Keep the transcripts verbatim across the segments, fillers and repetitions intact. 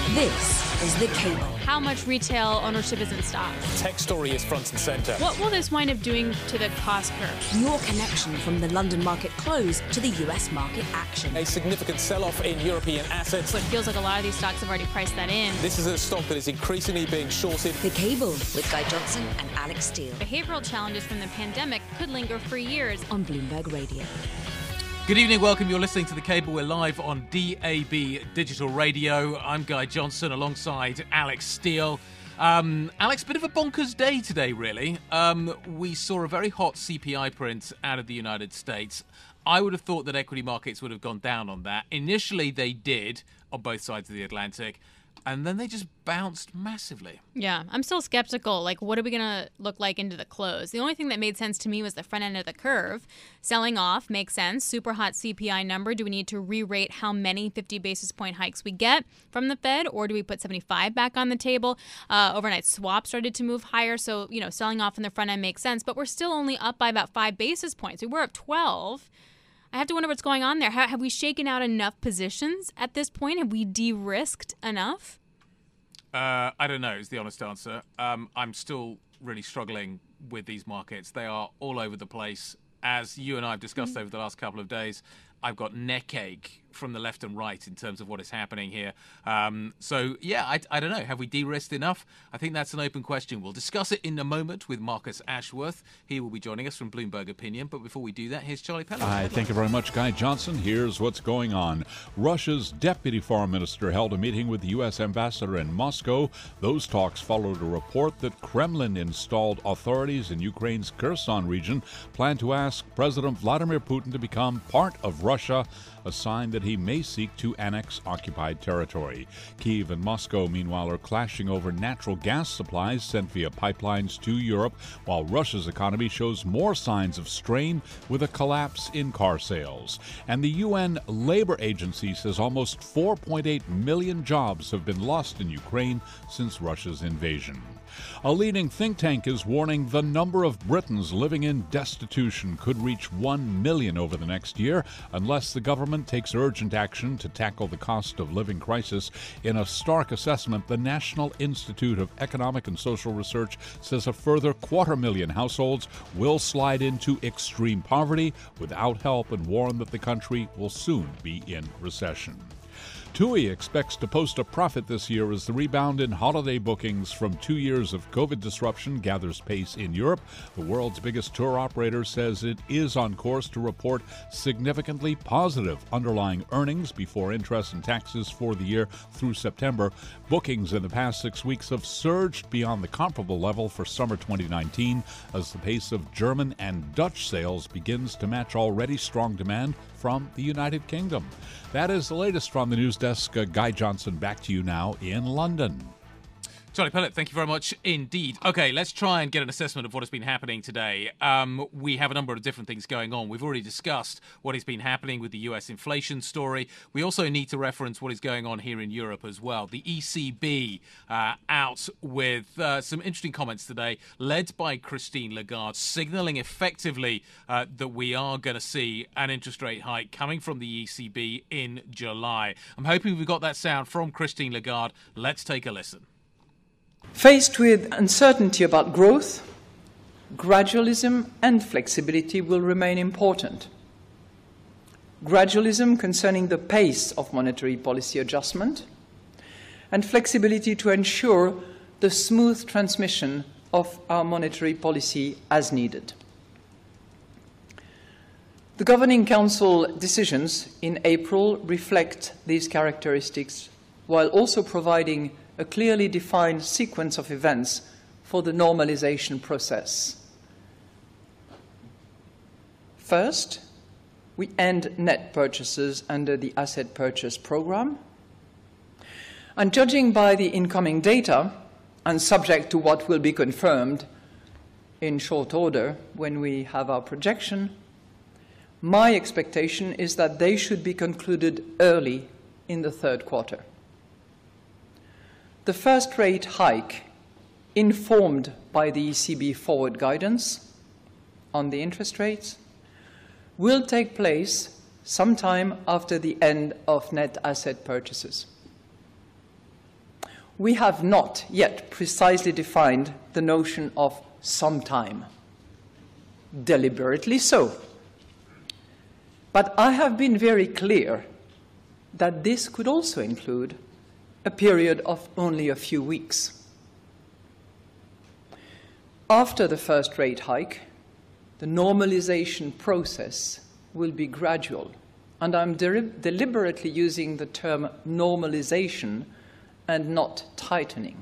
This is The Cable. How much retail ownership is in stock? Tech story is front and centre. What will this wind up doing to the cost curve? Your connection from the London market close to the U S market action. A significant sell-off in European assets. So it feels like a lot of these stocks have already priced that in. This is a stock that is increasingly being shorted. The Cable with Guy Johnson and Alex Steele. Behavioural challenges from the pandemic could linger for years. On Bloomberg Radio. Good evening, welcome. You're listening to The Cable. We're live on D A B Digital Radio. I'm Guy Johnson alongside Alex Steele. Um, Alex, bit of a bonkers day today, really. Um, we saw a very hot C P I print out of the United States. I would have thought that equity markets would have gone down on that. Initially, they did on both sides of the Atlantic. And then they just bounced massively. Yeah, I'm still skeptical. Like, what are we going to look like into the close? The only thing that made sense to me was the front end of the curve. Selling off makes sense. Super hot C P I number. Do we need to re-rate how many fifty basis point hikes we get from the Fed? Or do we put seventy-five back on the table? Uh, overnight swap started to move higher. So, you know, selling off in the front end makes sense. But we're still only up by about five basis points. We were up twelve. I have to wonder what's going on there. Have, have we shaken out enough positions at this point? Have we de-risked enough? Uh, I don't know is the honest answer. Um, I'm still really struggling with these markets. They are all over the place. As you and I have discussed mm-hmm. over the last couple of days, I've got neck ache from the left and right in terms of what is happening here. Um, so, yeah, I, I don't know. Have we de-risked enough? I think that's an open question. We'll discuss it in a moment with Marcus Ashworth. He will be joining us from Bloomberg Opinion. But before we do that, here's Charlie Pellet. Hi, thank you very much, Guy Johnson. Here's what's going on. Russia's deputy foreign minister held a meeting with the U S ambassador in Moscow. Those talks followed a report that Kremlin-installed authorities in Ukraine's Kherson region plan to ask President Vladimir Putin to become part of Russia, a sign that he may seek to annex occupied territory. Kyiv and Moscow, meanwhile, are clashing over natural gas supplies sent via pipelines to Europe, while Russia's economy shows more signs of strain with a collapse in car sales. And the U N Labor Agency says almost four point eight million jobs have been lost in Ukraine since Russia's invasion. A leading think tank is warning the number of Britons living in destitution could reach one million over the next year unless the government takes urgent action to tackle the cost of living crisis. In a stark assessment, the National Institute of Economic and Social Research says a further quarter million households will slide into extreme poverty without help and warn that the country will soon be in recession. TUI expects to post a profit this year as the rebound in holiday bookings from two years of COVID disruption gathers pace in Europe. The world's biggest tour operator says it is on course to report significantly positive underlying earnings before interest and taxes for the year through September. Bookings in the past six weeks have surged beyond the comparable level for summer twenty nineteen as the pace of German and Dutch sales begins to match already strong demand from the United Kingdom. That is the latest from the news desk. Uh, Guy Johnson, back to you now in London. Charlie Pellet, thank you very much indeed. Okay, let's try and get an assessment of what has been happening today. Um, we have a number of different things going on. We've already discussed what has been happening with the U S inflation story. We also need to reference what is going on here in Europe as well. The E C B uh, out with uh, some interesting comments today, led by Christine Lagarde, signalling effectively uh, that we are going to see an interest rate hike coming from the E C B in July. I'm hoping we've got that sound from Christine Lagarde. Let's take a listen. Faced with uncertainty about growth, gradualism and flexibility will remain important. Gradualism concerning the pace of monetary policy adjustment, and flexibility to ensure the smooth transmission of our monetary policy as needed. The Governing Council decisions in April reflect these characteristics, while also providing a clearly defined sequence of events for the normalization process. First, we end net purchases under the asset purchase program. And judging by the incoming data, and subject to what will be confirmed in short order when we have our projection, my expectation is that they should be concluded early in the third quarter. The first rate hike, informed by the E C B forward guidance on the interest rates, will take place sometime after the end of net asset purchases. we have not yet precisely defined the notion of sometime. Deliberately so. But I have been very clear that this could also include a period of only a few weeks. After the first rate hike, the normalization process will be gradual, and I'm de- deliberately using the term normalization and not tightening.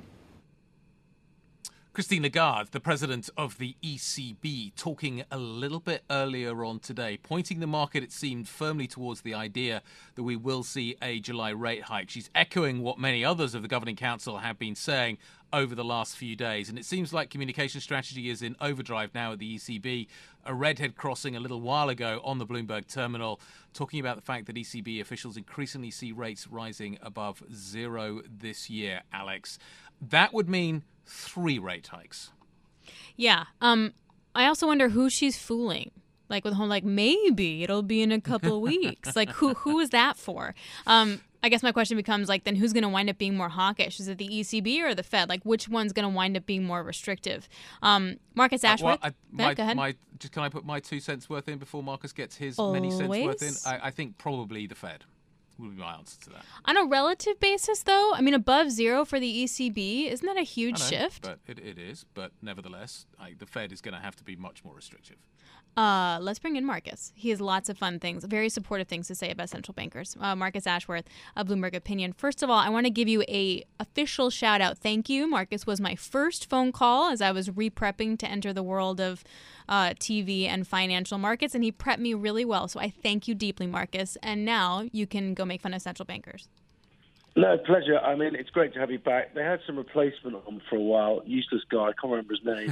Christine Lagarde, the president of the E C B, talking a little bit earlier on today, pointing the market, it seemed, firmly towards the idea that we will see a July rate hike. She's echoing what many others of the Governing Council have been saying over the last few days. And it seems like communication strategy is in overdrive now at the E C B. A redhead crossing a little while ago on the Bloomberg terminal, talking about the fact that E C B officials increasingly see rates rising above zero this year, Alex. That would mean three rate hikes. Yeah. Um, I also wonder who she's fooling. Like with the whole, like, maybe it'll be in a couple of weeks. Like, who who is that for? Um, I guess my question becomes, like, then who's going to wind up being more hawkish? Is it the E C B or the Fed? Like, which one's going to wind up being more restrictive? Um, Marcus Ashworth? Uh, well, I, yeah, my, go ahead. My, just, can I put my two cents worth in before Marcus gets his many cents worth in? I, I think probably the Fed would be my answer to that. On a relative basis, though, I mean, above zero for the E C B, isn't that a huge I know, shift? But it, it is. But nevertheless, I, the Fed is going to have to be much more restrictive. Uh, let's bring in Marcus. He has lots of fun things, very supportive things to say about central bankers. Uh, Marcus Ashworth, a Bloomberg Opinion. First of all, I want to give you a official shout out. Thank you. Marcus was my first phone call as I was re-prepping to enter the world of uh, T V and financial markets, and he prepped me really well. So I thank you deeply, Marcus. And now you can go make fun of central bankers. No, pleasure. I mean, it's great to have you back. They had some replacement on for a while. Useless guy. I can't remember his name.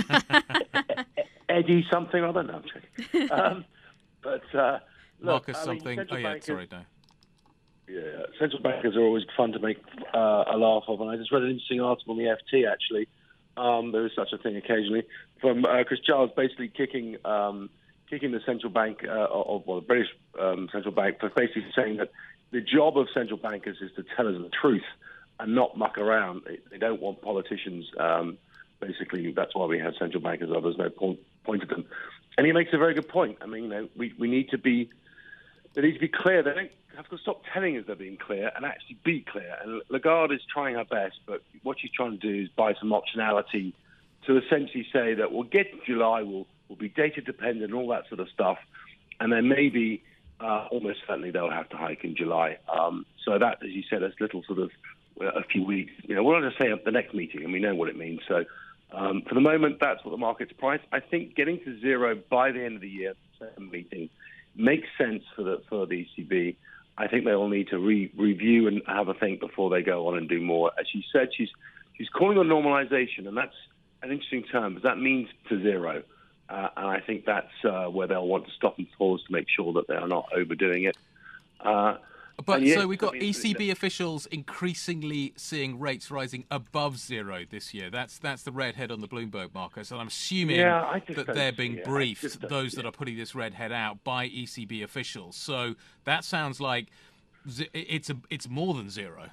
Um, Eddie something. I don't know. Um, but uh, look, Marcus I something. Mean, oh, yeah, bankers, sorry, no. Yeah, central bankers are always fun to make uh, a laugh of. And I just read an interesting article on the F T, actually. Um, there is such a thing occasionally. From uh, Chris Giles basically kicking um, kicking the central bank, uh, or, well, the British um, central bank, for basically saying that the job of central bankers is to tell us the truth and not muck around. They, they don't want politicians. Um, basically, that's why we have central bankers. There's no point, point to them. And he makes a very good point. I mean, you know, we, we need to be, they need to be clear. They don't have to stop telling us they're being clear and actually be clear. And Lagarde is trying her best, but what she's trying to do is buy some optionality to essentially say that we'll get to July, we'll, we'll be data dependent, all that sort of stuff. And then maybe Uh, almost certainly they'll have to hike in July. Um, so that, as you said, is little sort of uh, a few weeks. You know, we're not going to say at the next meeting, and we know what it means. So um, for the moment, that's what the market's priced. I think getting to zero by the end of the year, second meeting, makes sense for the for the E C B. I think they will need to re- review and have a think before they go on and do more. As she said, she's she's calling on normalization, and that's an interesting term, because that means to zero. Uh, and I think that's uh, where they'll want to stop and pause to make sure that they are not overdoing it. Uh, but yeah, so we've got I mean, E C B officials increasingly seeing rates rising above zero this year. That's that's the redhead on the Bloomberg, Marcus. And I'm assuming yeah, that they're being briefed, those yeah. that are putting this redhead out, by E C B officials. So that sounds like it's a, it's more than zero.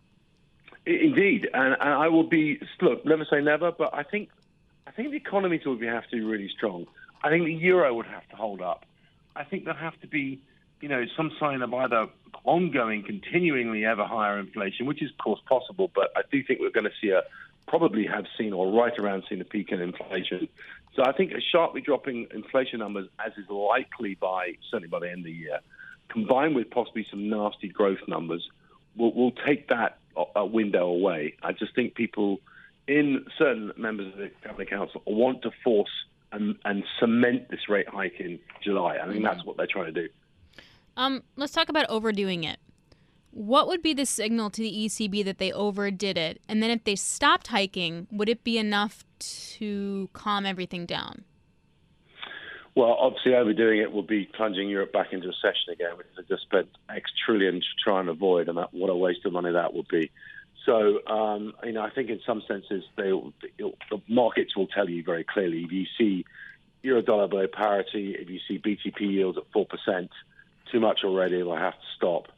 Indeed. And, and I will be, look, never say never, but I think I think the economies would have to be really strong. I think the euro would have to hold up. I think there'd have to be, you know, some sign of either ongoing, continuingly ever higher inflation, which is, of course, possible. But I do think we're going to see a, probably have seen or right around seen a peak in inflation. So I think a sharply dropping inflation numbers, as is likely by, certainly by the end of the year, combined with possibly some nasty growth numbers, will will take that uh, window away. I just think people in certain members of the Cabinet Council want to force and, and cement this rate hike in July. I think that's what they're trying to do. Um, let's talk about overdoing it. What would be the signal to the E C B that they overdid it? And then if they stopped hiking, would it be enough to calm everything down? Well, obviously overdoing it will be plunging Europe back into recession again, which they just spent X trillion to try and avoid, and that, what a waste of money that would be. So, um, you know, I think in some senses, they, the markets will tell you very clearly. If you see euro-dollar below parity, if you see B T P yields at four percent, too much already, we'll have to stop.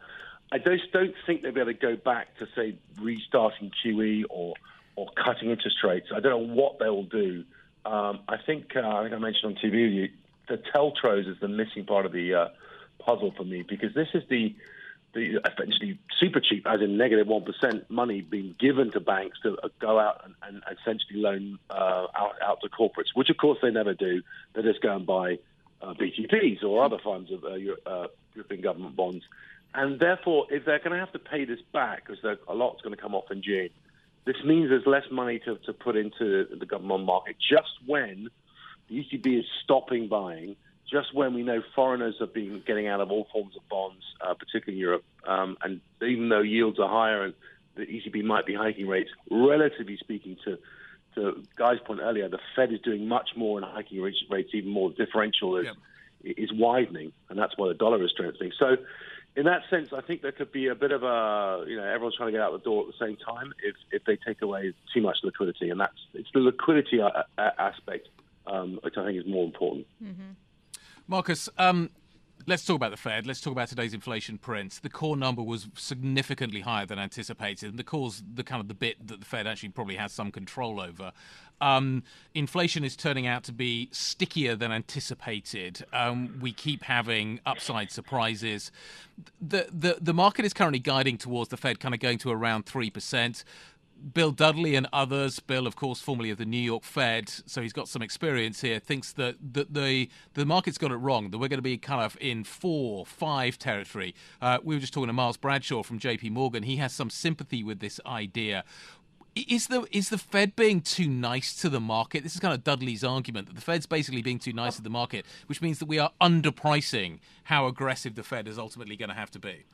I just don't think they'll be able to go back to, say, restarting Q E or or cutting interest rates. I don't know what they will do. Um, I think uh, I think I mentioned on T V with you, the TLTROs is the missing part of the uh, puzzle for me, because this is the the essentially super cheap, as in negative one percent money being given to banks to uh, go out and, and essentially loan uh, out, out to corporates, which of course they never do. They just go and buy uh, B T Ps or other forms of uh, Euro- uh, European government bonds. And therefore, if they're going to have to pay this back, because a lot's going to come off in June, this means there's less money to, to put into the government market just when the E C B is stopping buying, just when we know foreigners have been getting out of all forms of bonds, uh, particularly in Europe. Um, and even though yields are higher and the E C B might be hiking rates, relatively speaking to, to Guy's point earlier, the Fed is doing much more in hiking rates, even more. The differential is, yep. is widening, and that's why the dollar is strengthening. So in that sense, I think there could be a bit of a, you know, everyone's trying to get out the door at the same time if, if they take away too much liquidity. And that's it's the liquidity a- a- aspect, um, which I think is more important. Mm-hmm. Marcus, um, let's talk about the Fed. Let's talk about today's inflation print. The core number was significantly higher than anticipated, and the core's the kind of the bit that the Fed actually probably has some control over. Um, inflation is turning out to be stickier than anticipated. Um, we keep having upside surprises. The, the the market is currently guiding towards the Fed kind of going to around three percent. Bill Dudley and others, Bill, of course, formerly of the New York Fed, so he's got some experience here, thinks that, that the the market's got it wrong, that we're going to be kind of in four, five territory. Uh, we were just talking to Miles Bradshaw from J P Morgan. He has some sympathy with this idea. Is the is the Fed being too nice to the market? This is kind of Dudley's argument, that the Fed's basically being too nice to the market, which means that we are underpricing how aggressive the Fed is ultimately going to have to be.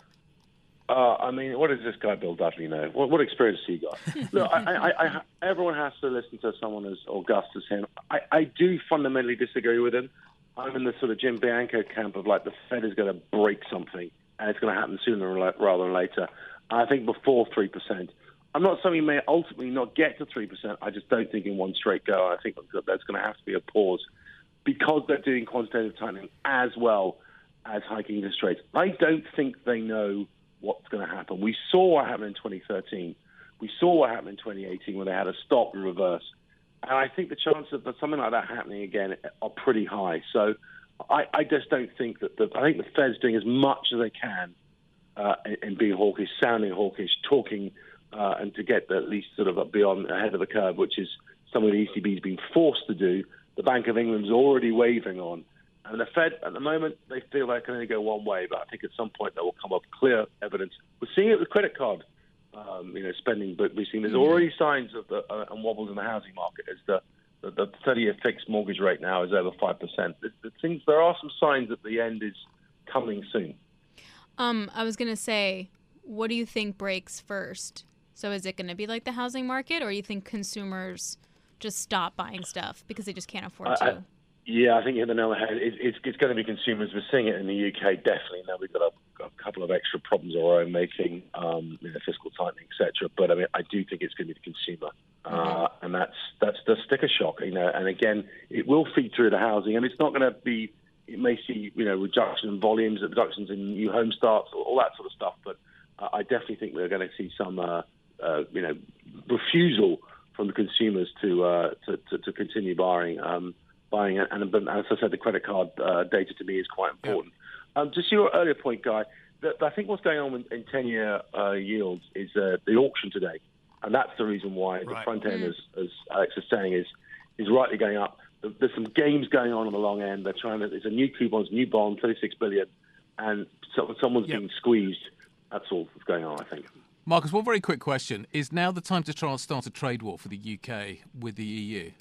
Uh, I mean, what does this guy Bill Dudley know? What, what experience has he got? Look, I, I, I, everyone has to listen to someone as august as him. I, I do fundamentally disagree with him. I'm in the sort of Jim Bianco camp of like the Fed is going to break something, and it's going to happen sooner rather than later. I think before three percent. I'm not saying we may ultimately not get to three percent. I just don't think in one straight go. I think that there's going to have to be a pause because they're doing quantitative tightening as well as hiking interest rates. I don't think they know what's going to happen. We saw what happened in twenty thirteen. We saw what happened in twenty eighteen when they had a stop and reverse. And I think the chances of something like that happening again are pretty high. So I, I just don't think that the, I think the Fed's doing as much as they can uh, in, in being hawkish, sounding hawkish, talking uh, and to get at least sort of beyond ahead of the curve, which is something the E C B's been forced to do. The Bank of England's already waving on. And the Fed, at the moment, they feel they can only go one way, but I think at some point there will come up clear evidence. We're seeing it with credit card, um, you know, spending, but we've seen there's already signs of the, uh, and wobbles in the housing market as the the, the thirty-year fixed mortgage rate now is over five percent. The, the things, there are some signs that the end is coming soon. Um, I was going to say, what do you think breaks first? So is it going to be like the housing market, or you think consumers just stop buying stuff because they just can't afford to? I, I, Yeah, I think you hit the nail on the head. It, it's, it's going to be consumers. We're seeing it in the U K, definitely. Now we've got a, a couple of extra problems of our own making, um, you know, fiscal tightening, et cetera. But I mean, I do think it's going to be the consumer, uh, mm-hmm. and that's that's the sticker shock. You know, and again, it will feed through to housing, and it's not going to be. It may see, you know, reduction in volumes, reductions in new home starts, all that sort of stuff. But uh, I definitely think we're going to see some, uh, uh, you know, refusal from the consumers to uh, to, to, to continue buying. Um, Buying it, and as I said, the credit card uh, data to me is quite important. Yeah. Um, just your earlier point, Guy, that I think what's going on in, in ten-year uh, yields is uh, the auction today, and that's the reason why right. the front end, mm. as, as Alex is saying, is is rightly going up. There's some games going on on the long end. They're trying to. It's a new coupons, new bond, thirty-six billion, and so, someone's yep. being squeezed. That's all that's going on, I think. Marcus, one very quick question: is now the time to try and start a trade war for the U K with the E U?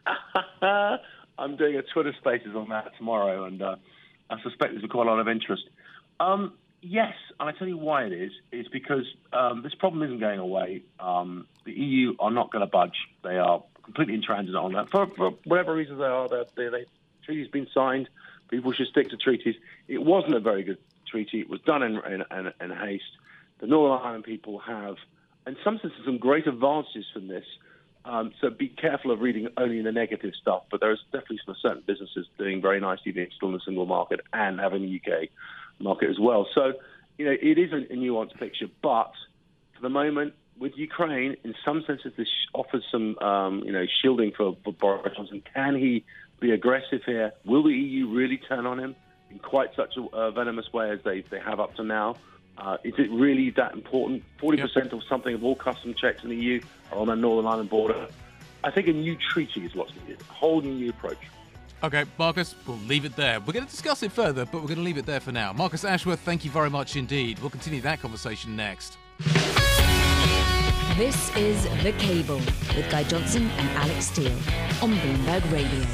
I'm doing a Twitter Spaces on that tomorrow, and uh, I suspect there's quite a lot of interest. Um, yes, and I tell you why it is. It's because um, this problem isn't going away. Um, the E U are not going to budge. They are completely intransigent on that. For, for whatever reasons they are, they, they, they, treaties been signed. People should stick to treaties. It wasn't a very good treaty. It was done in, in, in, in haste. The Northern Ireland people have, in some senses, some great advantages from this. Um, so be careful of reading only the negative stuff, but there's definitely some certain businesses doing very nicely being still in the single market and having the U K market as well. So you know, it is a, a nuanced picture, but for the moment, with Ukraine, in some senses, this offers some, um, you know, shielding for, for Boris Johnson. Can he be aggressive here? Will the E U really turn on him in quite such a uh, venomous way as they, they have up to now? Uh, is it really that important? forty percent yep. of something of all custom checks in the E U are on the Northern Ireland border. I think a new treaty is what's needed, a whole new approach. Okay, Marcus, we'll leave it there. We're going to discuss it further, but we're going to leave it there for now. Marcus Ashworth, thank you very much indeed. We'll continue that conversation next. This is The Cable with Guy Johnson and Alex Steele on Bloomberg Radio.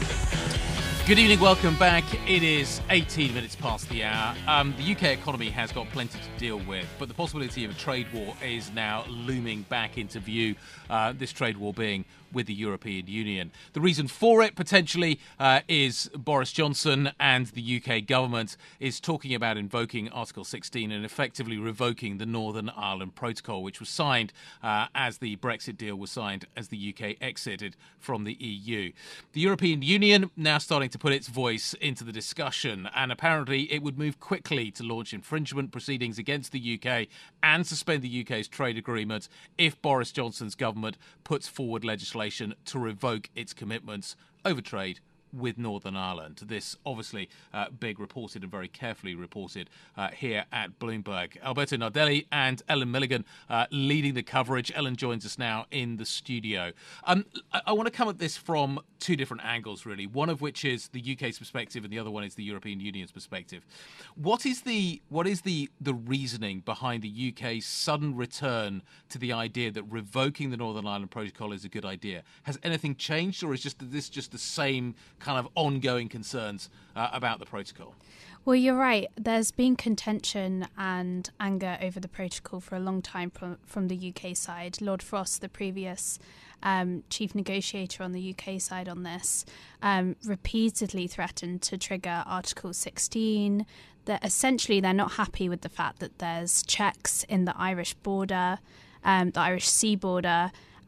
Good evening, welcome back. It is eighteen minutes past the hour. Um, the U K economy has got plenty to deal with, but the possibility of a trade war is now looming back into view, uh, this trade war being with the European Union. The reason for it, potentially, uh, is Boris Johnson and the U K government is talking about invoking Article sixteen and effectively revoking the Northern Ireland Protocol, which was signed uh, as the Brexit deal was signed as the U K exited from the E U. The European Union now starting to put its voice into the discussion, and apparently it would move quickly to launch infringement proceedings against the U K and suspend the U K's trade agreement if Boris Johnson's government puts forward legislation to revoke its commitments over trade with Northern Ireland. This obviously uh, big reported and very carefully reported uh, here at Bloomberg. Alberto Nardelli and Ellen Milligan uh, leading the coverage. Ellen joins us now in the studio. Um, I, I want to come at this from two different angles, really, one of which is the U K's perspective and the other one is the European Union's perspective. What is the what is the, the reasoning behind the U K's sudden return to the idea that revoking the Northern Ireland Protocol is a good idea? Has anything changed, or is just this just the same kind of ongoing concerns uh, about the protocol? Well, you're right. There's been contention and anger over the protocol for a long time from, from the U K side. Lord Frost, the previous um, chief negotiator on the U K side on this, um, repeatedly threatened to trigger Article sixteen. That essentially they're not happy with the fact that there's checks in the Irish border, um, the Irish sea border,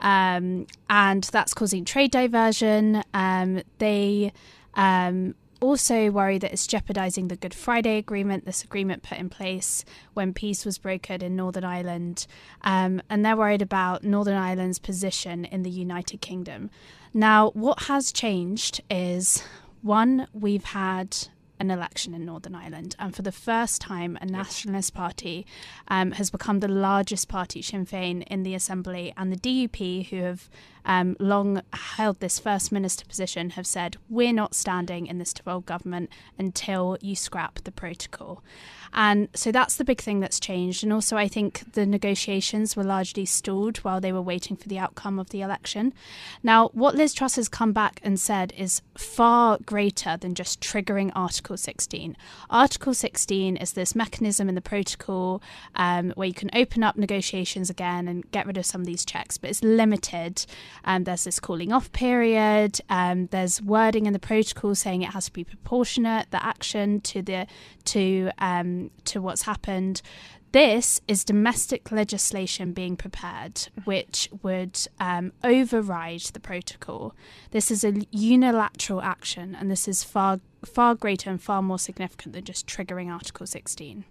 Um, and that's causing trade diversion. Um, they um, also worry that it's jeopardising the Good Friday Agreement, this agreement put in place when peace was brokered in Northern Ireland. Um, and they're worried about Northern Ireland's position in the United Kingdom. Now, what has changed is, one, we've had an election in Northern Ireland, and for the first time a nationalist party um, has become the largest party, Sinn Féin, in the Assembly, and the D U P, who have um, long held this First Minister position, have said, we're not standing in this devolved government until you scrap the protocol. And so that's the big thing that's changed. And also I think the negotiations were largely stalled while they were waiting for the outcome of the election. Now, what Liz Truss has come back and said is far greater than just triggering Article sixteen. Article sixteen is this mechanism in the protocol um, where you can open up negotiations again and get rid of some of these checks, but it's limited. Um, there's this cooling off period. Um, there's wording in the protocol saying it has to be proportionate, the action to the to um, to what's happened. This is domestic legislation being prepared, which would um, override the protocol. This is a unilateral action, and this is far far greater and far more significant than just triggering Article sixteen.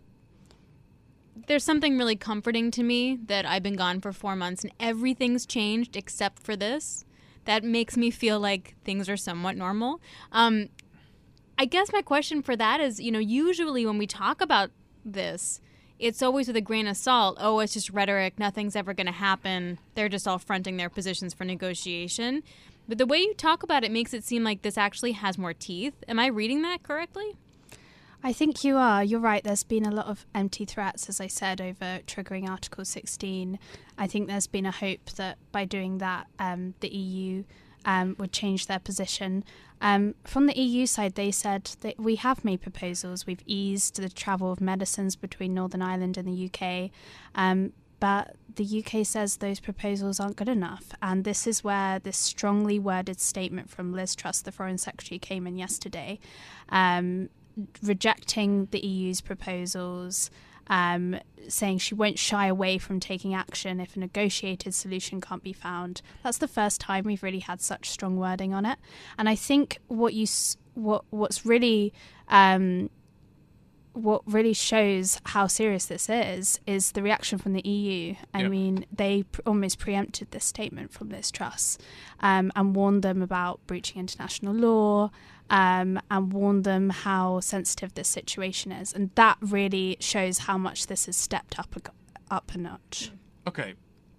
There's something really comforting to me that I've been gone for four months and everything's changed except for this. That makes me feel like things are somewhat normal. Um, I guess my question for that is, you know, usually when we talk about this, it's always with a grain of salt. Oh, it's just rhetoric. Nothing's ever going to happen. They're just all fronting their positions for negotiation. But the way you talk about it makes it seem like this actually has more teeth. Am I reading that correctly? I think you are. You're right. There's been a lot of empty threats, as I said, over triggering Article sixteen. I think there's been a hope that by doing that, um, the E U um, would change their position. Um, from the E U side, they said that we have made proposals. We've eased the travel of medicines between Northern Ireland and the U K. Um, but the U K says those proposals aren't good enough. And this is where this strongly worded statement from Liz Truss, the Foreign Secretary, came in yesterday, um, rejecting the E U's proposals, um, saying she won't shy away from taking action if a negotiated solution can't be found. That's the first time we've really had such strong wording on it. And I think what you what what's really um, what really shows how serious this is is the reaction from the E U. I yep. mean, they pr- almost preempted this statement from Liz Truss um, and warned them about breaching international law um, and warned them how sensitive this situation is. And that really shows how much this has stepped up a, up a notch. Okay.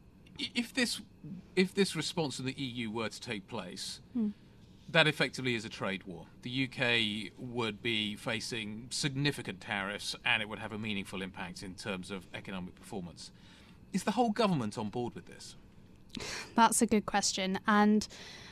If this if this response to the E U were to take place, hmm. that effectively is a trade war. The U K would be facing significant tariffs and it would have a meaningful impact in terms of economic performance. Is the whole government on board with this? That's a good question. And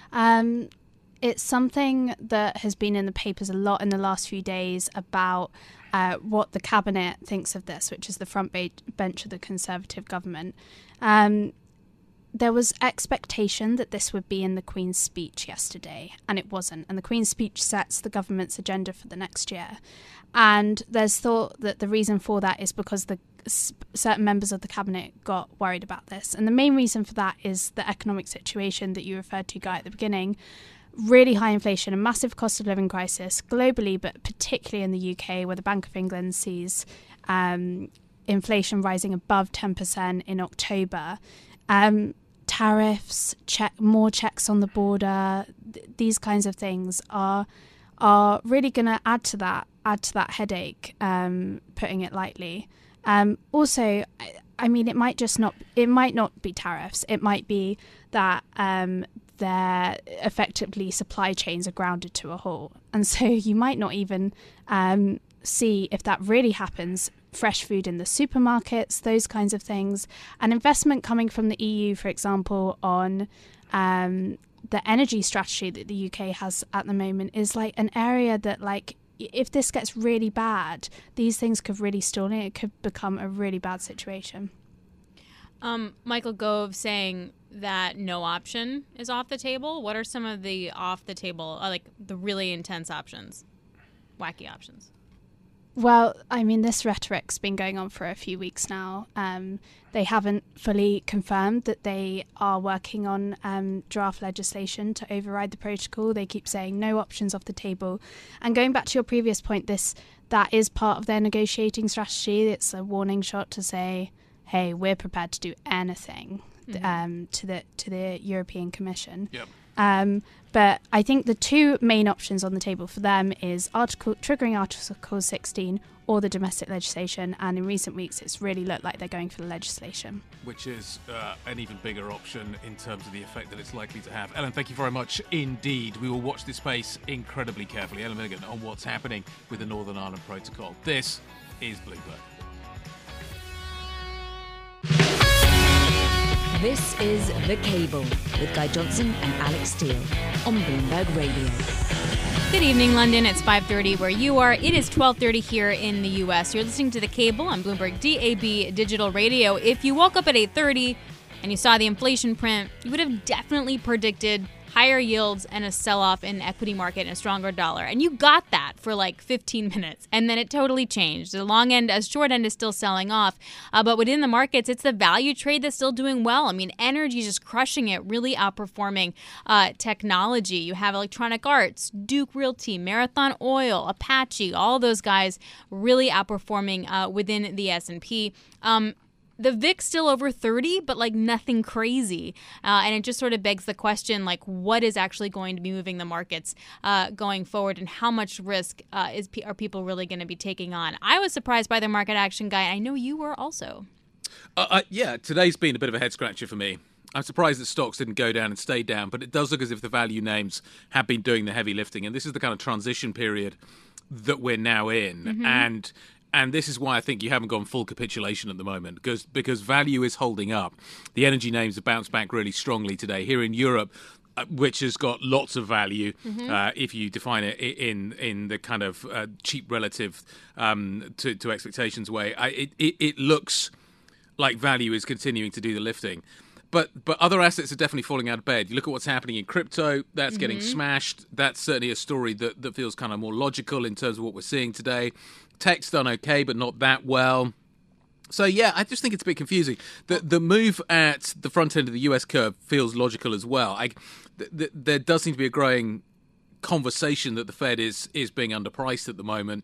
um, it's something that has been in the papers a lot in the last few days about uh, what the cabinet thinks of this, which is the front ba- bench of the Conservative government. Um, There was expectation that this would be in the Queen's speech yesterday, and it wasn't. And the Queen's speech sets the government's agenda for the next year. And there's thought that the reason for that is because the certain members of the cabinet got worried about this. And the main reason for that is the economic situation that you referred to, Guy, at the beginning. Really high inflation, a massive cost of living crisis globally, but particularly in the U K, where the Bank of England sees um, inflation rising above ten percent in October. Um, tariffs, check, more checks on the border, th- these kinds of things are are really going to add to that, add to that headache, um, putting it lightly. Um, also, I, I mean, it might just not, it might not be tariffs. It might be that um, their effectively supply chains are grounded to a halt. And so you might not even um, see if that really happens, fresh food in the supermarkets, those kinds of things. An investment coming from the E U, for example, on um, the energy strategy that the U K has at the moment is like an area that, like, if this gets really bad, these things could really stall and it could become a really bad situation. Um, Michael Gove saying that no option is off the table. What are some of the off the table, uh, like the really intense options, wacky options? Well, I mean, this rhetoric's been going on for a few weeks now. Um, they haven't fully confirmed that they are working on um, draft legislation to override the protocol. They keep saying no options off the table. And going back to your previous point, this that is part of their negotiating strategy. It's a warning shot to say, hey, we're prepared to do anything mm-hmm. um, to the to the European Commission. Yep. Um, but I think the two main options on the table for them is article triggering Article sixteen or the domestic legislation. And in recent weeks, it's really looked like they're going for the legislation. Which is uh, an even bigger option in terms of the effect that it's likely to have. Ellen, thank you very much indeed. We will watch this space incredibly carefully. Ellen Milligan on what's happening with the Northern Ireland Protocol. This is Bloomberg. This is The Cable with Guy Johnson and Alex Steele on Bloomberg Radio. Good evening, London. It's five thirty where you are. It is twelve thirty here in the U S. You're listening to The Cable on Bloomberg D A B Digital Radio. If you woke up at eight thirty and you saw the inflation print, you would have definitely predicted higher yields and a sell-off in the equity market and a stronger dollar. And you got that for like fifteen minutes. And then it totally changed. The long end, as short end is still selling off. Uh, but within the markets, it's the value trade that's still doing well. I mean, energy is just crushing it, really outperforming uh, technology. You have Electronic Arts, Duke Realty, Marathon Oil, Apache, all those guys really outperforming uh, within the S and P. Um, The V I X still over thirty, but like nothing crazy. Uh, and it just sort of begs the question, like, what is actually going to be moving the markets uh, going forward, and how much risk uh, is are people really going to be taking on? I was surprised by the market action, Guy. I know you were also. Uh, uh, yeah, today's been a bit of a head scratcher for me. I'm surprised that stocks didn't go down and stay down, but it does look as if the value names have been doing the heavy lifting. And this is the kind of transition period that we're now in. Mm-hmm. And And this is why I think you haven't gone full capitulation at the moment, because because value is holding up. The energy names have bounced back really strongly today. Here in Europe, uh, which has got lots of value, mm-hmm. uh, if you define it in in the kind of uh, cheap relative um, to, to expectations way, I, it, it, it looks like value is continuing to do the lifting. But but other assets are definitely falling out of bed. You look at what's happening in crypto, that's mm-hmm. getting smashed. That's certainly a story that, that feels kind of more logical in terms of what we're seeing today. Tech's done okay, but not that well. So, yeah, I just think it's a bit confusing. The the move at the front end of the U S curve feels logical as well. I, th- th- there does seem to be a growing conversation that the Fed is is being underpriced at the moment.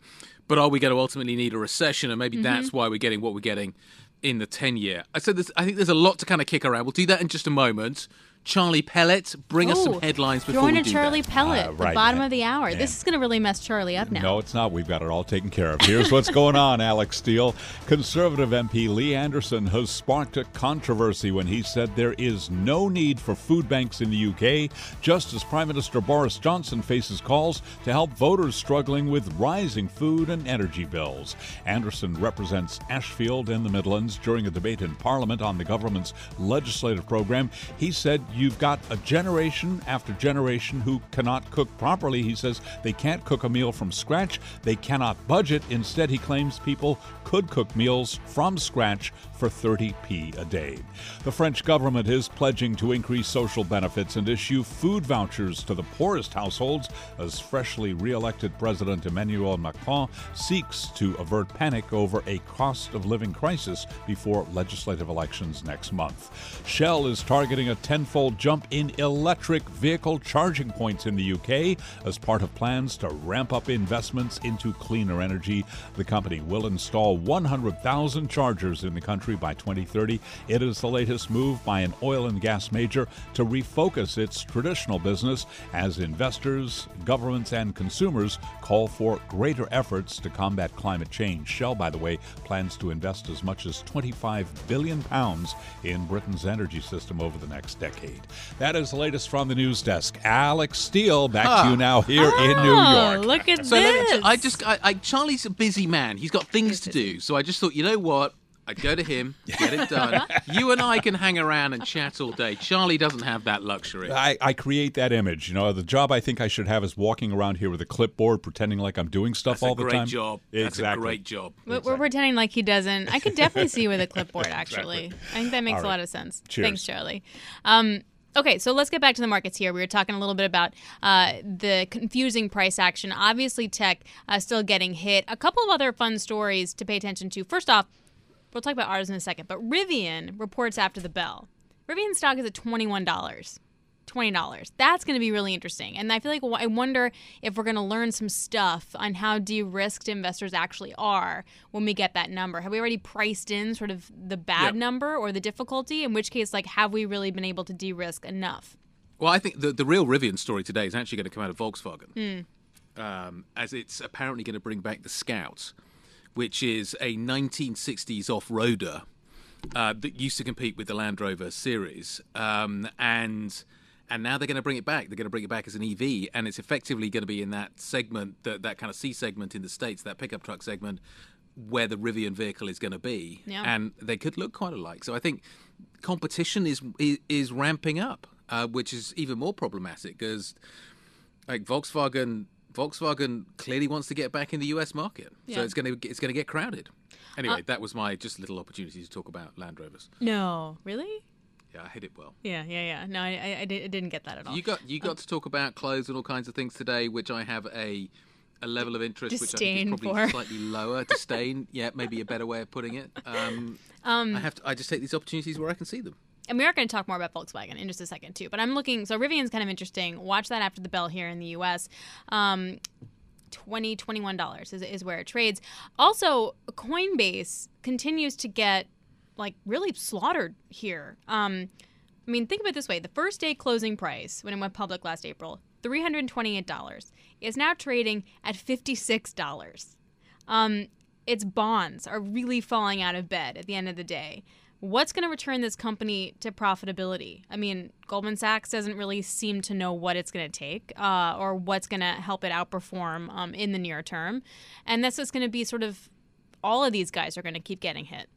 but are we going to ultimately need a recession? And maybe mm-hmm. that's why we're getting what we're getting in the ten-year. So there's, I think there's a lot to kind of kick around. We'll do that in just a moment. Charlie Pellet, bring oh, us some headlines before we do that. Charlie Pellet, uh, right. the bottom of the hour. And this is going to really mess Charlie up now. No, it's not. We've got it all taken care of. Here's what's going on, Alex Steele. Conservative M P Lee Anderson has sparked a controversy when he said there is no need for food banks in the U K, just as Prime Minister Boris Johnson faces calls to help voters struggling with rising food and energy bills. Anderson represents Ashfield in the Midlands. During a debate in Parliament on the government's legislative program, he said, "You've got a generation after generation who cannot cook properly." He says they can't cook a meal from scratch. They cannot budget. Instead, he claims people could cook meals from scratch for thirty p a day. The French government is pledging to increase social benefits and issue food vouchers to the poorest households as freshly re-elected President Emmanuel Macron seeks to avert panic over a cost of living crisis before legislative elections next month. Shell is targeting a tenfold jump in electric vehicle charging points in the U K as part of plans to ramp up investments into cleaner energy. The company will install one hundred thousand chargers in the country by twenty thirty. It is the latest move by an oil and gas major to refocus its traditional business as investors, governments, and consumers call for greater efforts to combat climate change. Shell, by the way, plans to invest as much as twenty-five billion pounds in Britain's energy system over the next decade. That is the latest from the news desk. Alex Steele, back huh. to you now here oh, in New York. Look at so this. Me, I just, I, I, Charlie's a busy man. He's got things to do. So I just thought, you know what? I'd go to him, get it done. You and I can hang around and chat all day. Charlie doesn't have that luxury. I, I create that image. You know, the job I think I should have is walking around here with a clipboard, pretending like I'm doing stuff That's all the time. That's a great job. Exactly. That's a great job. We're, we're pretending like he doesn't. I could definitely see you with a clipboard, actually. Exactly. I think that makes right. a lot of sense. Cheers. Thanks, Charlie. Um, Okay, so let's get back to the markets here. We were talking a little bit about uh, the confusing price action. Obviously, tech uh, still getting hit. A couple of other fun stories to pay attention to. First off, we'll talk about ours in a second, but Rivian reports after the bell. Rivian stock is at twenty-one dollars. twenty dollars. That's going to be really interesting. And I feel like I wonder if we're going to learn some stuff on how de-risked investors actually are when we get that number. Have we already priced in sort of the bad yep. number or the difficulty? In which case, like, have we really been able to de-risk enough? Well, I think the, the real Rivian story today is actually going to come out of Volkswagen, mm. um, as it's apparently going to bring back the Scout, which is a nineteen sixties off-roader uh, that used to compete with the Land Rover series. Um, and... And now they're going to bring it back. They're going to bring it back as an E V, and it's effectively going to be in that segment, that, that kind of C segment in the States, that pickup truck segment, where the Rivian vehicle is going to be. Yeah. And they could look quite alike. So I think competition is is, is ramping up, uh, which is even more problematic because, like, Volkswagen, Volkswagen clearly wants to get back in the U S market, yeah. so it's going to it's going to get crowded. Anyway, uh, that was my just little opportunity to talk about Land Rovers. No, really? Yeah, I hit it well. Yeah, yeah, yeah. No, I, I, I didn't get that at all. You got you got um, to talk about clothes and all kinds of things today, which I have a a level of interest which I think is probably for. slightly lower. Disdain, yeah, maybe a better way of putting it. Um, um, I have to. I just take these opportunities where I can see them. And we are going to talk more about Volkswagen in just a second too. But I'm looking. So Rivian's kind of interesting. Watch that after the bell here in the U S. Um, twenty dollars, twenty-one dollars is is where it trades. Also, Coinbase continues to get like really slaughtered here. Um, I mean, think of it this way. The first day closing price when it went public last April, three hundred twenty-eight dollars, is now trading at fifty-six dollars. Um, its bonds are really falling out of bed at the end of the day. What's going to return this company to profitability? I mean, Goldman Sachs doesn't really seem to know what it's going to take uh, or what's going to help it outperform um, in the near term. And that's just going to be sort of all of these guys are going to keep getting hit.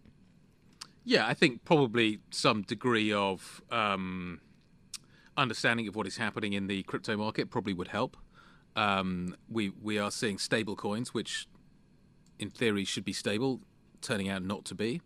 Yeah, I think probably some degree of um, understanding of what is happening in the crypto market probably would help. Um, we we are seeing stable coins, which in theory should be stable, turning out not to be.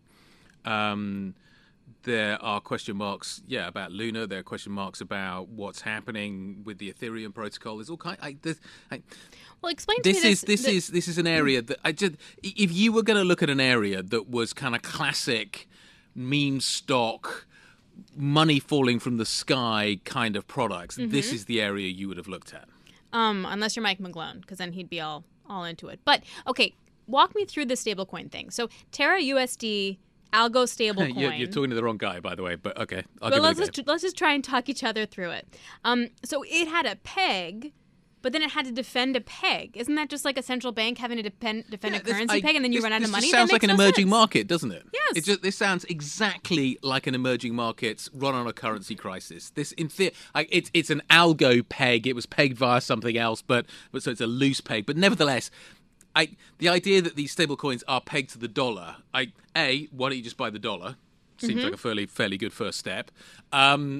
Um, there are question marks, yeah, about Luna. There are question marks about what's happening with the Ethereum protocol. There's all kind. I, I, well, explain to this me is this. This the, is this is an area that I just. If you were going to look at an area that was kind of classic meme stock, money falling from the sky kind of products, mm-hmm. this is the area you would have looked at. Um, unless you're Mike McGlone, because then he'd be all all into it. But okay. walk me through the stablecoin thing. So Terra U S D, Algo stablecoin. you're, you're talking to the wrong guy, by the way, but okay. I'll but give let's it a go. just let's just try and talk each other through it. Um, so it had a peg, but then it had to defend a peg. Isn't that just like a central bank having to defend defend Yeah, a this- currency I- peg, and then you this- run out this of money? just That sounds like makes an no emerging sense. market, doesn't it? Yes. It just, this sounds exactly like an emerging markets run on a currency crisis. This, in the, like, it's it's an algo peg. It was pegged via something else, but but so it's a loose peg. But nevertheless, I the idea that these stablecoins are pegged to the dollar. I a why don't you just buy the dollar? Seems Mm-hmm. like a fairly fairly good first step. Um,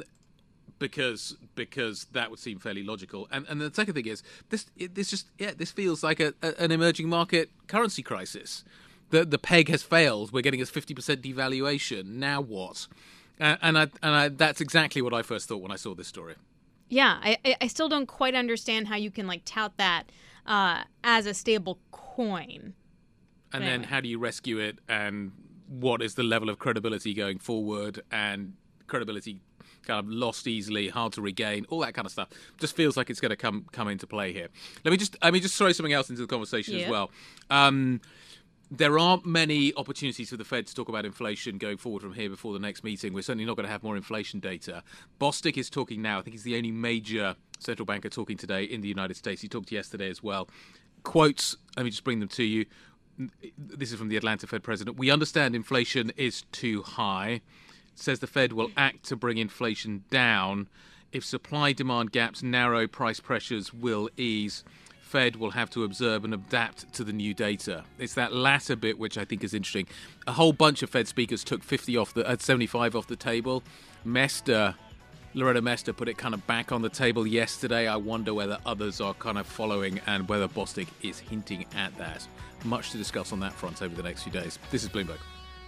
because because that would seem fairly logical. And and the second thing is this it, this just yeah this feels like a, a an emerging market currency crisis. The the peg has failed. We're getting a fifty percent devaluation. Now what? Uh, and I and I, that's exactly what I first thought when I saw this story. Yeah, I I- I still don't quite understand how you can like tout that uh, as a stable coin. And then Anyway. how do you rescue it? And what is the level of credibility going forward? And credibility kind of lost easily, hard to regain, all that kind of stuff. Just feels like it's going to come come into play here. Let me just, I mean, just throw something else into the conversation Yeah. as well. Um, there aren't many opportunities for the Fed to talk about inflation going forward from here before the next meeting. We're certainly not going to have more inflation data. Bostic is talking now. I think he's the only major central banker talking today in the United States. He talked yesterday as well. Quotes, let me just bring them to you. This is from the Atlanta Fed president. We understand inflation is too high. Says the Fed will act to bring inflation down. If supply-demand gaps narrow, price pressures will ease. Fed will have to observe and adapt to the new data. It's that latter bit which I think is interesting. A whole bunch of Fed speakers took fifty off the, uh, seventy-five off the table. Mester, Loretta Mester put it kind of back on the table yesterday. I wonder whether others are kind of following and whether Bostic is hinting at that. Much to discuss on that front over the next few days. This is Bloomberg.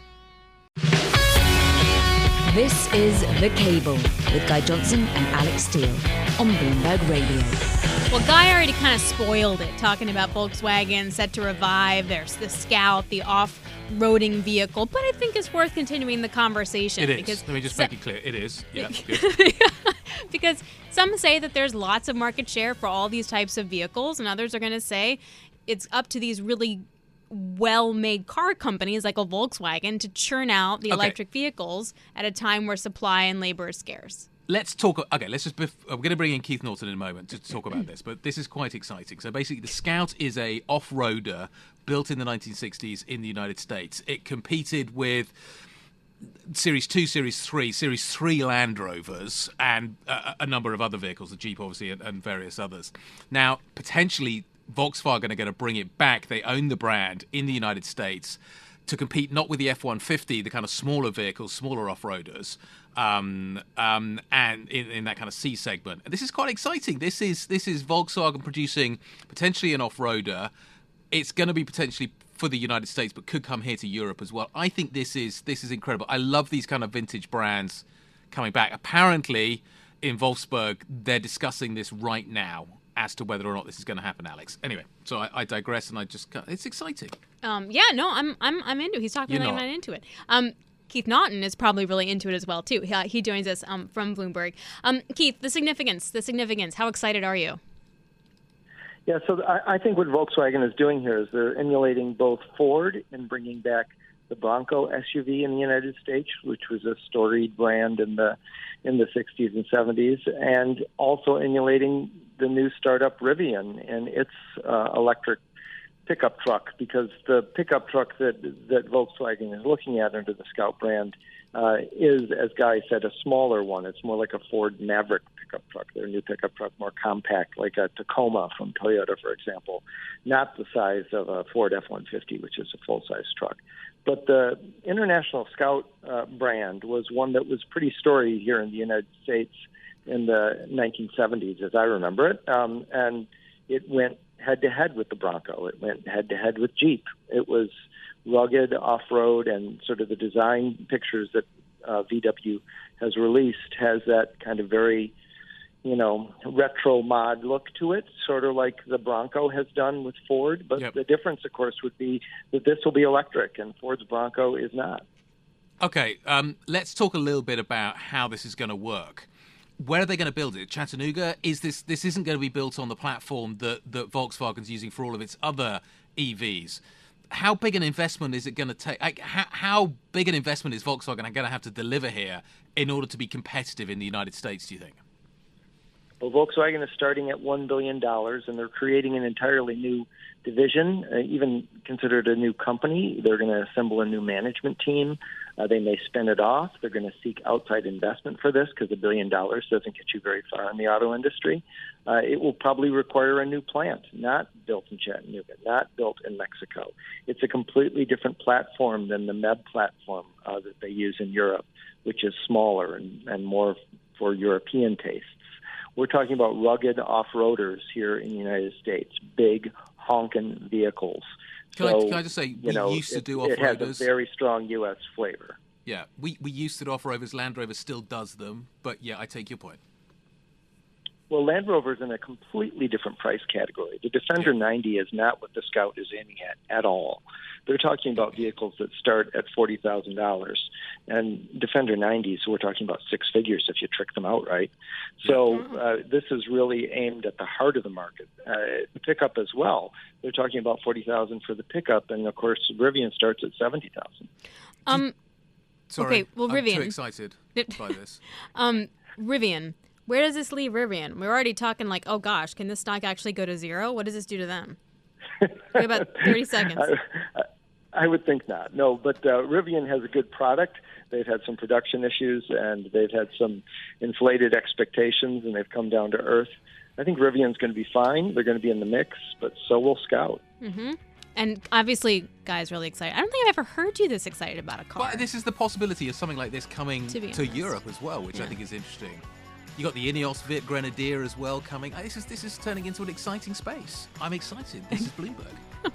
This is The Cable with Guy Johnson and Alex Steele on Bloomberg Radio. Well, Guy already kind of spoiled it, talking about Volkswagen set to revive. There's the Scout, the off-roading vehicle, but I think it's worth continuing the conversation. It is. Because Let me just so- make it clear. It is. Yeah. Good. because some say that there's lots of market share for all these types of vehicles, and others are going to say it's up to these really well-made car companies like a Volkswagen to churn out the Okay. electric vehicles at a time where supply and labor is scarce. Let's talk. Okay, let's just. Bef- we're going to bring in Keith Norton in a moment to talk about this, but this is quite exciting. So basically, the Scout is a off-roader built in the nineteen sixties in the United States. It competed with Series two, Series three, Series three Land Rovers, and uh, a number of other vehicles, the Jeep, obviously, and, and various others. Now, potentially, Volkswagen are going to bring it back. They own the brand in the United States to compete not with the F one fifty, the kind of smaller vehicles, smaller off-roaders, um, um, and in, in that kind of C segment. And this is quite exciting. This is this is Volkswagen producing potentially an off-roader. It's going to be potentially for the United States, but could come here to Europe as well. I think this is this is incredible. I love these kind of vintage brands coming back. Apparently, in Wolfsburg, they're discussing this right now as to whether or not this is going to happen, Alex. Anyway, so I, I digress, and I just it's exciting. Um, yeah, no, I'm I'm I'm into it. He's talking You're like I'm not. not into it. Um, Keith Naughton is probably really into it as well too. He, uh, he joins us um, from Bloomberg. Um, Keith, the significance, the significance. How excited are you? Yeah, so I, I think what Volkswagen is doing here is they're emulating both Ford in bringing back the Bronco S U V in the United States, which was a storied brand in the in the sixties and seventies, and also emulating the new startup Rivian and its uh, electric pickup truck, because the pickup truck that that Volkswagen is looking at under the Scout brand uh, is, as Guy said, a smaller one. It's more like a Ford Maverick pickup truck. Their new pickup truck, more compact, like a Tacoma from Toyota, for example, not the size of a Ford F one fifty, which is a full-size truck. But the International Scout uh, brand was one that was pretty storied here in the United States in the nineteen seventies, as I remember it, um, and it went head-to-head with the Bronco. It went head-to-head with Jeep. It was rugged, off-road, and sort of the design pictures that uh, V W has released has that kind of very, you know, retro mod look to it, sort of like the Bronco has done with Ford. But Yep. the difference, of course, would be that this will be electric, and Ford's Bronco is not. Okay, um, let's talk a little bit about how this is going to work. Where are they going to build it? Chattanooga? Is this this isn't going to be built on the platform that, that Volkswagen's using for all of its other E Vs? how big an investment is it going to take? Like, how, how big an investment is Volkswagen going to have to deliver here in order to be competitive in the United States, do you think? Well, Volkswagen is starting at one billion dollars, and they're creating an entirely new division, uh, even considered a new company. They're going to assemble a new management team. Uh, they may spin it off. They're going to seek outside investment for this because a billion dollars doesn't get you very far in the auto industry. Uh, it will probably require a new plant, not built in Chattanooga, not built in Mexico. It's a completely different platform than the M E B platform uh, that they use in Europe, which is smaller and, and more for European tastes. We're talking about rugged off-roaders here in the United States, big, honking vehicles. Can, so, I, can I just say, we you know, used to it, do off-roaders. It has a very strong U S flavor. Yeah, we, we used to do off-roaders. Land Rover still does them. But, yeah, I take your point. Well, Land Rover's in a completely different price category. The Defender yeah. ninety is not what the Scout is aiming at at all. They're talking about vehicles that start at forty thousand dollars. And Defender nineties, we're talking about six figures if you trick them out right. So uh, this is really aimed at the heart of the market. Uh, the pickup as well. They're talking about forty thousand dollars for the pickup. And, of course, Rivian starts at seventy thousand dollars. Um, Sorry, okay, well, I'm Rivian. too excited by this. um, Rivian. Where does this leave Rivian? We're already talking like, oh gosh, can this stock actually go to zero? What does this do to them? We have about thirty seconds. I, I would think not. No, but uh, Rivian has a good product. They've had some production issues, and they've had some inflated expectations, and they've come down to earth. I think Rivian's going to be fine. They're going to be in the mix, but so will Scout. Mm-hmm. And obviously, Guy's really excited. I don't think I've ever heard you this excited about a car. But this is the possibility of something like this coming to, to Europe as well, which yeah. I think is interesting. You got the Ineos Vit Grenadier as well coming. This is this is turning into an exciting space. I'm excited. This is Bloomberg.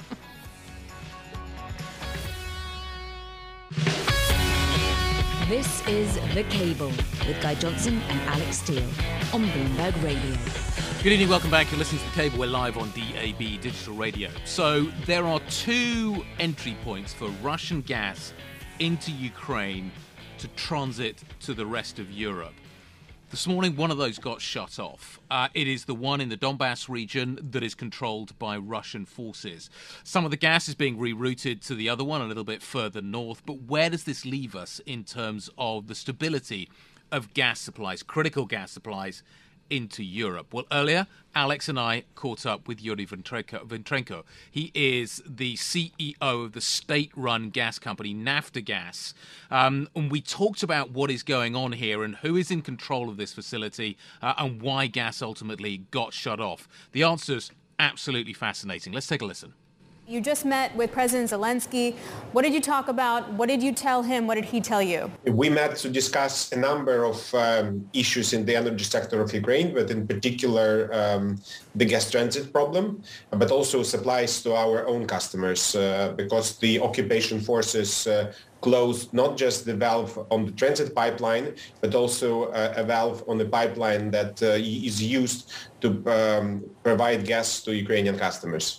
This is The Cable with Guy Johnson and Alex Steele on Bloomberg Radio. Good evening, welcome back. You're listening to The Cable. We're live on D A B Digital Radio. So there are two entry points for Russian gas into Ukraine to transit to the rest of Europe. This morning, one of those got shut off. Uh, it is the one in the Donbass region that is controlled by Russian forces. Some of the gas is being rerouted to the other one a little bit further north. But where does this leave us in terms of the stability of gas supplies, critical gas supplies, into Europe? Well, earlier, Alex and I caught up with Yuri Ventrenko. He is the C E O of the state-run gas company Naftogaz. Um, and we talked about what is going on here and who is in control of this facility uh, and why gas ultimately got shut off. The answer's absolutely fascinating. Let's take a listen. You just met with President Zelensky. What did you talk about? What did you tell him? What did he tell you? We met to discuss a number of um, issues in the energy sector of Ukraine, but in particular um, the gas transit problem, but also supplies to our own customers, uh, because the occupation forces uh, closed not just the valve on the transit pipeline, but also uh, a valve on the pipeline that uh, is used to um, provide gas to Ukrainian customers.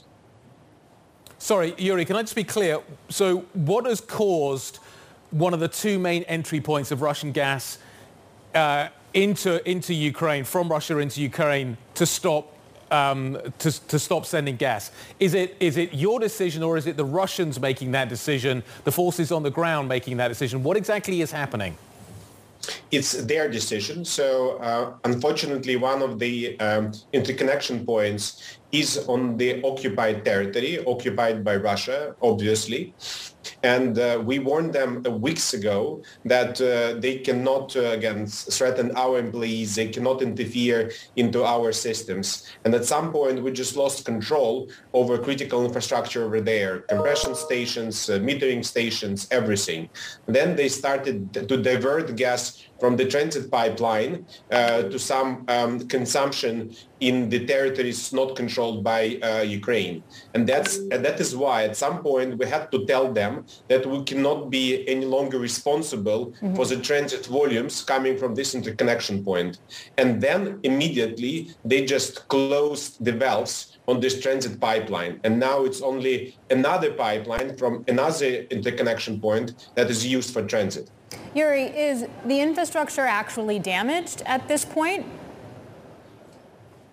Sorry, Yuri, can I just be clear? So what has caused one of the two main entry points of Russian gas uh, into into Ukraine, from Russia into Ukraine, to stop um, to, to stop sending gas? Is it is it your decision, or is it the Russians making that decision, the forces on the ground making that decision? What exactly is happening? It's their decision. So uh, unfortunately, one of the um, interconnection points is on the occupied territory, occupied by Russia, obviously. And uh, we warned them weeks ago that uh, they cannot, uh, again, threaten our employees. They cannot interfere into our systems. And at some point, we just lost control over critical infrastructure over there, compression stations, uh, metering stations, everything. Then they started to divert gas from the transit pipeline uh, to some um, consumption in the territories not controlled by uh, Ukraine. And that's and that is why at some point we had to tell them that we cannot be any longer responsible mm-hmm. for the transit volumes coming from this interconnection point. And then immediately they just closed the valves on this transit pipeline. And now it's only another pipeline from another interconnection point that is used for transit. Yuri, is the infrastructure actually damaged at this point?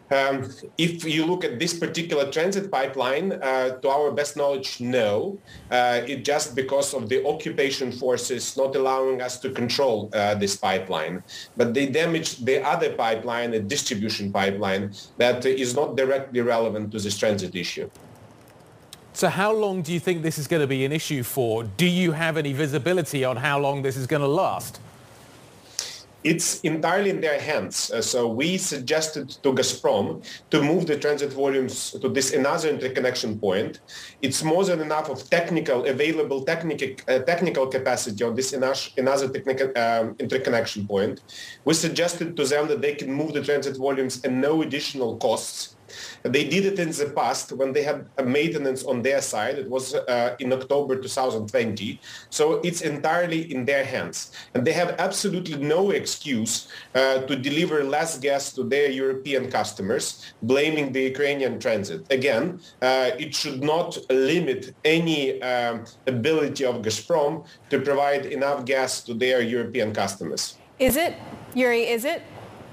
Um, if you look at this particular transit pipeline, uh, to our best knowledge, no. Uh, it just because of the occupation forces not allowing us to control uh, this pipeline. But they damaged the other pipeline, a distribution pipeline, that is not directly relevant to this transit issue. So how long do you think this is going to be an issue for? Do you have any visibility on how long this is going to last? It's entirely in their hands. Uh, so we suggested to Gazprom to move the transit volumes to this another interconnection point. It's more than enough of technical, available technical, uh, technical capacity on this another technical um, interconnection point. We suggested to them that they can move the transit volumes at no additional costs. They did it in the past when they had a maintenance on their side. It was uh, in October two thousand twenty. So it's entirely in their hands. And they have absolutely no excuse uh, to deliver less gas to their European customers, blaming the Ukrainian transit. Again, uh, it should not limit any um, ability of Gazprom to provide enough gas to their European customers. Is it, Yuri, is it?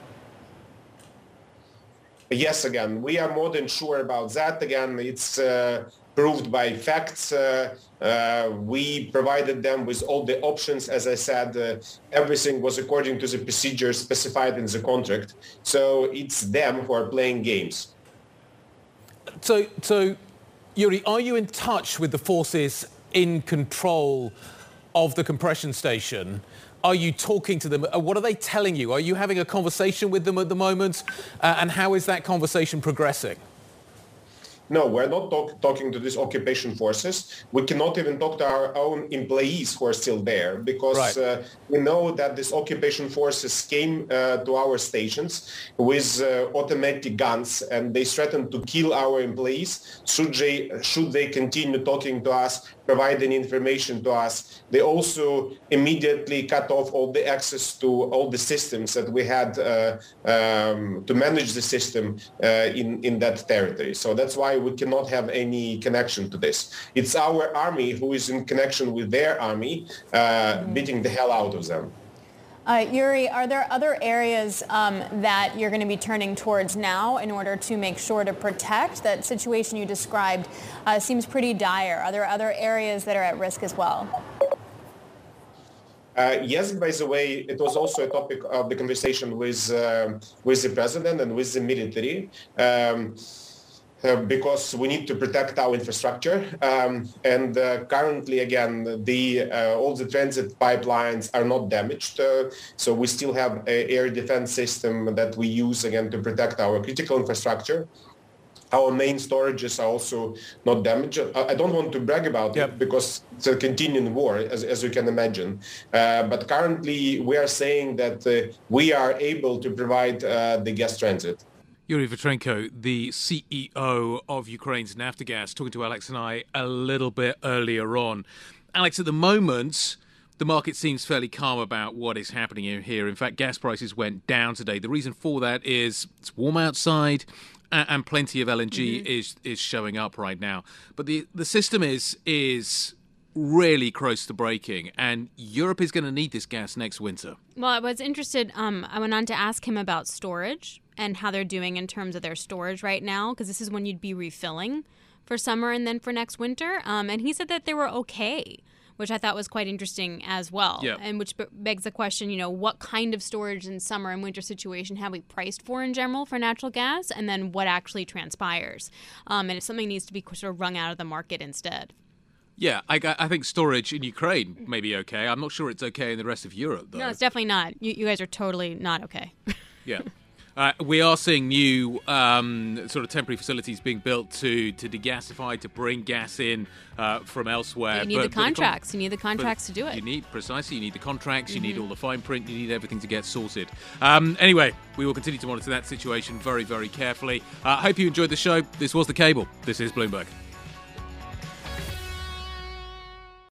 Yes, again, we are more than sure about that. Again, it's uh, proved by facts. Uh, uh, we provided them with all the options. As I said, uh, everything was according to the procedures specified in the contract. So it's them who are playing games. So, so Yuri, are you in touch with the forces in control of the compression station? Are you talking to them? What are they telling you? Are you having a conversation with them at the moment? Uh, and how is that conversation progressing? No, we're not talk, talking to these occupation forces. We cannot even talk to our own employees who are still there because right. uh, we know that these occupation forces came uh, to our stations with uh, automatic guns and they threatened to kill our employees should they, should they continue talking to us, providing information to us. They also immediately cut off all the access to all the systems that we had uh, um, to manage the system uh, in, in that territory. So that's why we cannot have any connection to this. It's our army who is in connection with their army, uh, mm-hmm. beating the hell out of them. Uh, Yuri, are there other areas um, that you're going to be turning towards now in order to make sure to protect? That situation you described uh, seems pretty dire. Are there other areas that are at risk as well? Uh, yes, by the way, it was also a topic of the conversation with, uh, with the president and with the military. Um, Uh, because we need to protect our infrastructure. Um, and uh, currently, again, the uh, all the transit pipelines are not damaged. Uh, so we still have an air defense system that we use, again, to protect our critical infrastructure. Our main storages are also not damaged. I don't want to brag about yep. it because it's a continuing war, as, as you can imagine. Uh, but currently, we are saying that uh, we are able to provide uh, the gas transit. Yuri Vitrenko, the C E O of Ukraine's Naftogaz, talking to Alex and I a little bit earlier on. Alex, at the moment, the market seems fairly calm about what is happening here. In fact, gas prices went down today. The reason for that is it's warm outside and plenty of L N G mm-hmm. is is showing up right now. But the, the system is is really close to breaking, and Europe is going to need this gas next winter. Well, I was interested. Um, I went on to ask him about storage and how they're doing in terms of their storage right now, because this is when you'd be refilling for summer and then for next winter. Um, and he said that they were okay, which I thought was quite interesting as well. Yeah. And which begs the question, you know, what kind of storage in summer and winter situation have we priced for in general for natural gas, and then what actually transpires? Um, and if something needs to be sort of wrung out of the market instead. Yeah, I, I think storage in Ukraine may be okay. I'm not sure it's okay in the rest of Europe, though. No, it's definitely not. You, you guys are totally not okay. Yeah. Uh, we are seeing new um, sort of temporary facilities being built to, to degasify, to bring gas in uh, from elsewhere. You need but, the contracts. The con- you need the contracts to do it. You need, precisely, you need the contracts, mm-hmm. you need all the fine print, you need everything to get sorted. Um, anyway, we will continue to monitor that situation very, very carefully. I uh, hope you enjoyed the show. This was The Cable. This is Bloomberg.